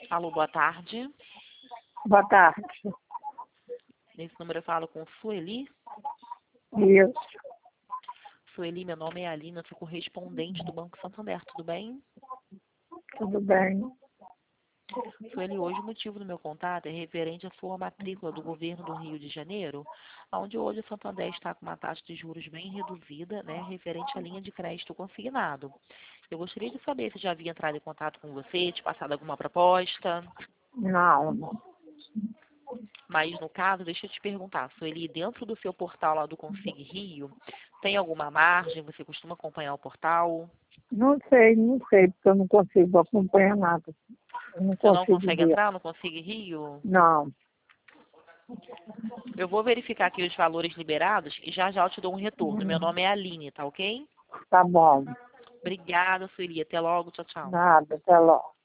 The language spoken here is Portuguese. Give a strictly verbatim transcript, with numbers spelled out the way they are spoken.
Alô, boa tarde. Boa tarde. Nesse número eu falo com Sueli. Isso, Sueli, meu nome é Alina, sou correspondente do Banco Santander, tudo bem? tudo bem? Sueli, hoje o motivo do meu contato é referente à sua matrícula do governo do Rio de Janeiro, onde hoje o Santander está com uma taxa de juros bem reduzida, né, referente à linha de crédito consignado. Eu gostaria de saber se já havia entrado em contato com você, te passado alguma proposta, Não, não. mas no caso, deixa eu te perguntar, Sueli, dentro do seu portal lá do Consigue Rio, tem alguma margem? Você costuma acompanhar o portal? Não sei, não sei, porque eu não consigo acompanhar nada. Eu não Você não consigo consegue ver. entrar no Consigue Rio? Não, Eu vou verificar aqui os valores liberados e já já eu te dou um retorno. Meu nome é Aline, tá ok? tá bom. Obrigada, Sueli. Até logo. Tchau, tchau. Nada, até logo.